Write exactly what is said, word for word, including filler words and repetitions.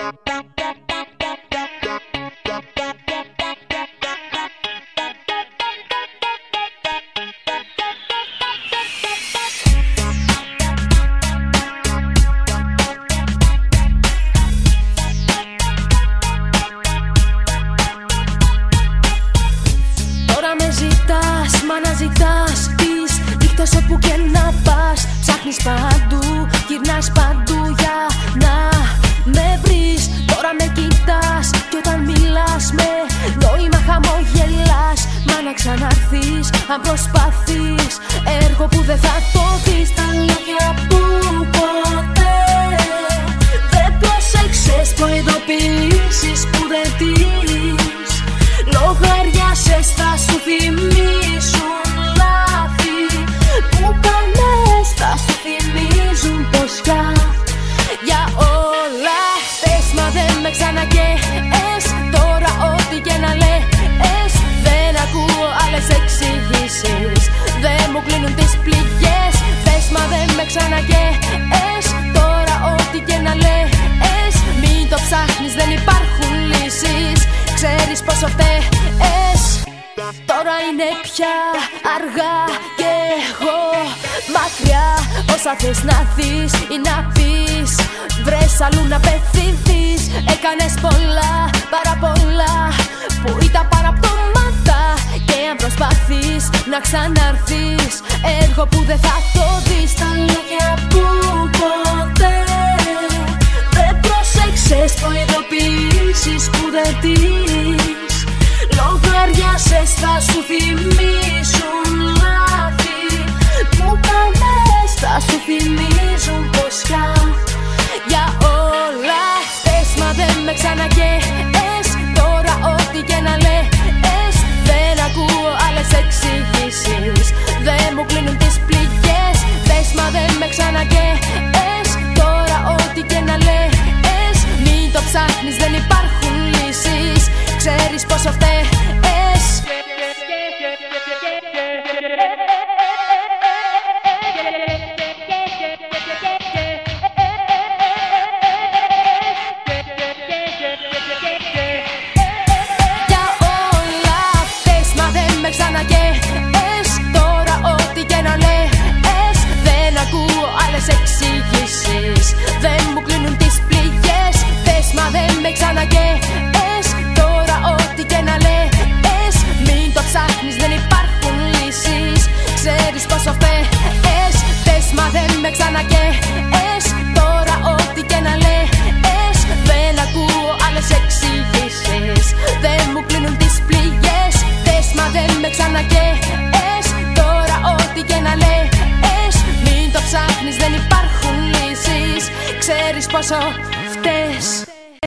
Αναζητάς τις νύχτες όπου και να πας. Ψάχνεις παντού, γυρνάς παντού για να με βρεις. Τώρα με κοιτάς κι όταν μιλάς με νόημα χαμογελάς. Μα να ξαναρθείς αν προσπαθείς, έργο που δεν θα το δεις. Τα λόγια που ποτέ δεν πρόσεξες, προειδοποιήσεις που δεν τις λογαριάσες. Θα σου θυμίσουν λάθη που κάνες, θα σου θυμίζουν πως για, για όλα θες. Μα δεν με ξανακαίες, τώρα ό,τι και να λες. Δεν ακούω άλλες εξηγήσεις, δεν μου κλείνουν τις πληγές. Θες μα δεν με ξανακαίες, τώρα ό,τι και να λες. Μην το ψάχνεις, δεν υπάρχουν λύσεις, ξέρεις πόσο φταίς. Τώρα είναι πια αργά και εγώ μακριά. Όσα θες να δεις ή να πεις, βρες αλλού να πεθυνθείς. Έκανες πολλά, πάρα πολλά που ήταν παραπτώματα. Και αν προσπαθείς να ξαναρθείς, έργο που δεν θα το δεις. Τα λόγια που ποτέ δεν πρόσεξες, προειδοποιήσεις που δεν τις λογαριάσες. Θα σου θυμίσουν λάθη που κάνες, θα σου θυμίζουν πως για, για όλα θες. Μα δεν με ξανακαίες, τώρα ό,τι και να λες. Δεν ακούω άλλες εξηγήσεις, δεν μου κλείνουν τις πληγές. Θες μα δεν με ξανακαίες, τώρα ό,τι και να λες. Μην το ψάχνεις, δεν υπάρχουν λύσεις, ξέρεις πόσο φταίς. Για όλα θες μα δεν με ξανακαίες, τώρα ό,τι και να λες. Δεν ακούω άλλες εξηγήσεις, δεν μου κλείνουν τις πληγές. Θες μα δεν με ξανακαίες, τώρα ό,τι και να λες. Μην το ψάχνεις, δεν υπάρχουν λύσεις, ξέρεις πόσο φταίς. Θες μα δεν με ξανακαίες, τώρα ό,τι και να λες. Δεν ακούω άλλες εξηγήσεις, δεν μου κλείνουν τις πληγές. Θες μα δεν με ξανακαίες, τώρα ό,τι και να λες. Μην το ψάχνεις, δεν υπάρχουν λύσεις, ξέρεις πόσο φταίς.